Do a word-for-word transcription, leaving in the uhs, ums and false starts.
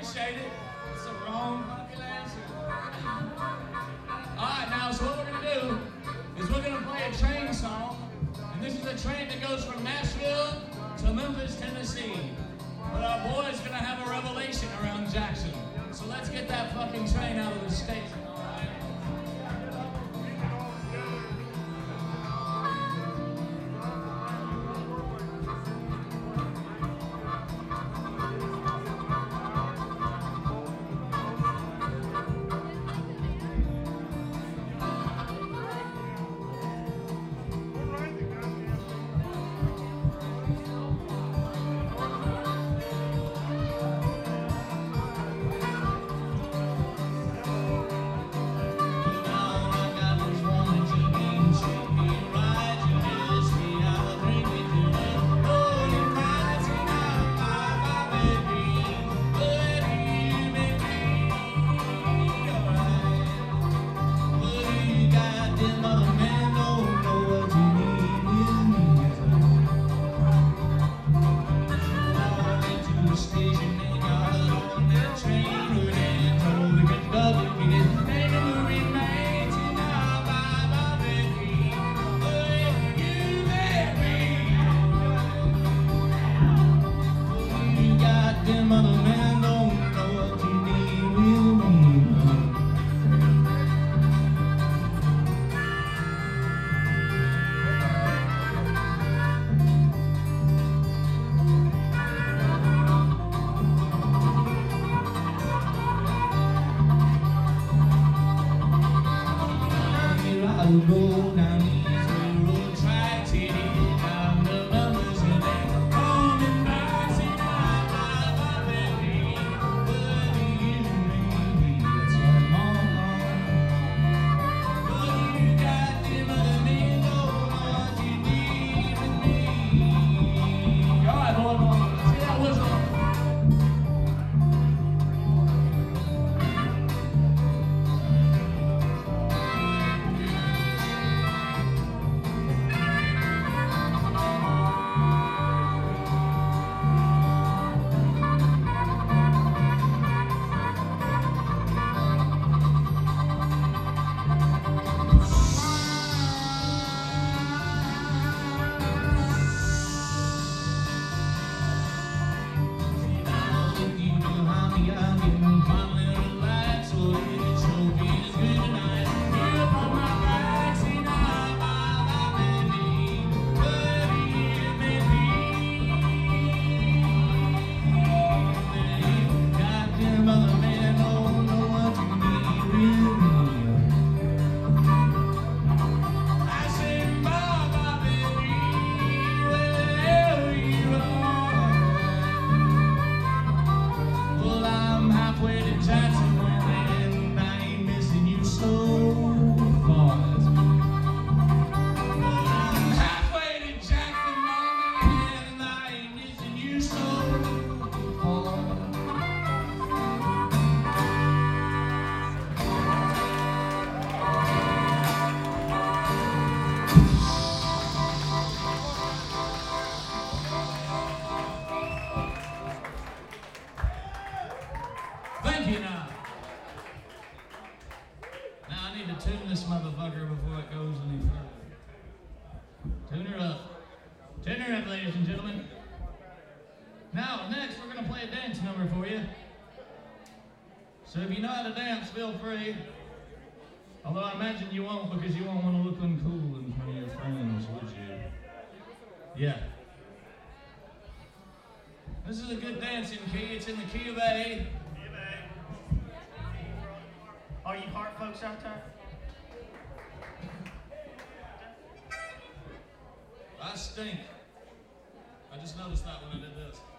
appreciate it. It's the wrong fucking answer. Alright, now, so what we're going to do is we're going to play a train song. And this is a train that goes from Nashville to Memphis, Tennessee. But our boy's going to have a revelation around Jackson. So let's get that fucking train out of the station, alright? So if you know how to dance, feel free. Although I imagine you won't, because you won't want to look uncool in front of your friends, would you? Yeah. This is a good dancing key. It's in the key of A. Key of A. All you heart folks out there? I stink. I just noticed that when I did this.